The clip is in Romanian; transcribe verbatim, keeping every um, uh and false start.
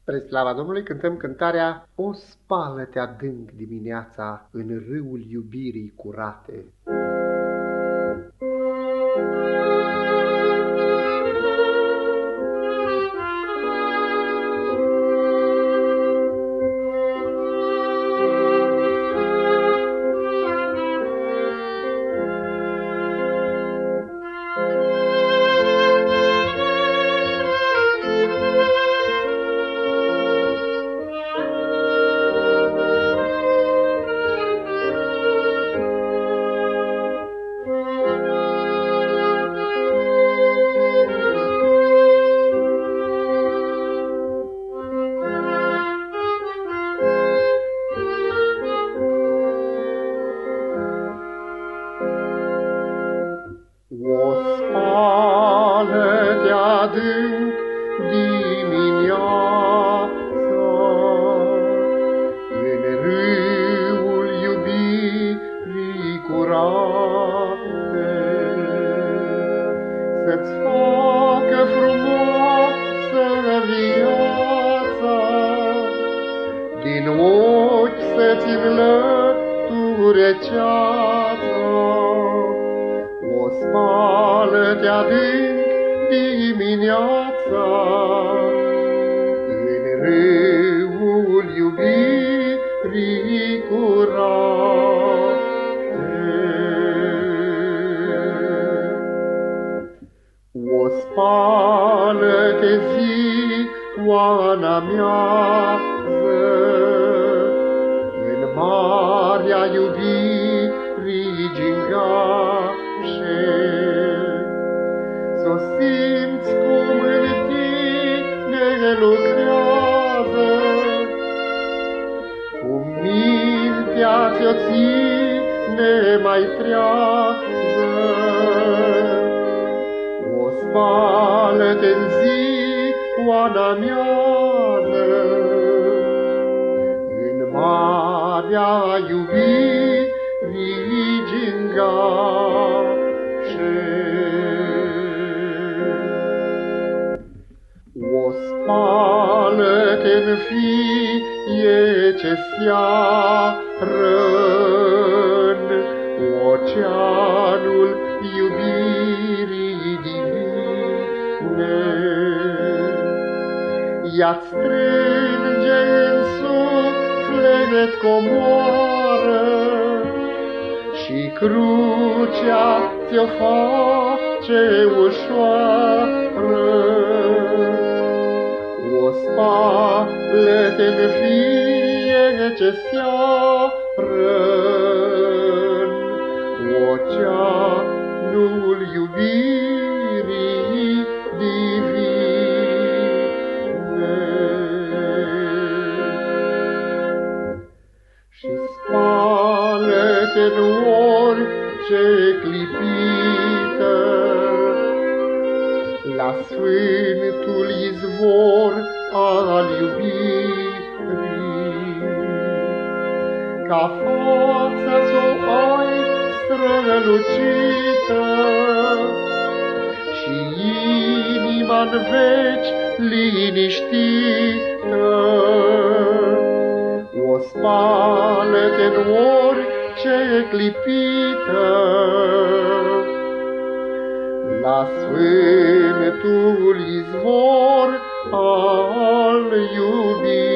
Spre slava Domnului cântăm cântarea O spală-te adânc dimineața în râul iubirii curate. O spală-te adânc dimineața în râul iubirii curate, să-ți facă frumoasă viața, din ochi să-ți înlăture ceața. O spală-te adânc dimineața în râul iubirii curate. O spală-te zioana miază în marea iubirii gingașe, s-o simți cum în tine lucrează, cum mintea ți-o ține mai trează. O spală-te-n zioana miază în marea iubirii gingașe. O spală-te-n fiece seară-n oceanul iubirii divine. Ea-ți strânge în suflet comoară și crucea ți-o face ușoară. O spală-te-n fiece seară-n oceanul iubirii divine. Și spală-te-n orice clipită la sfântul izvor al iubirii, ca fața s-o ai strălucită și inima-n veci liniștită. O spală-te-n orice clipită la sfântul izvor al iubirii.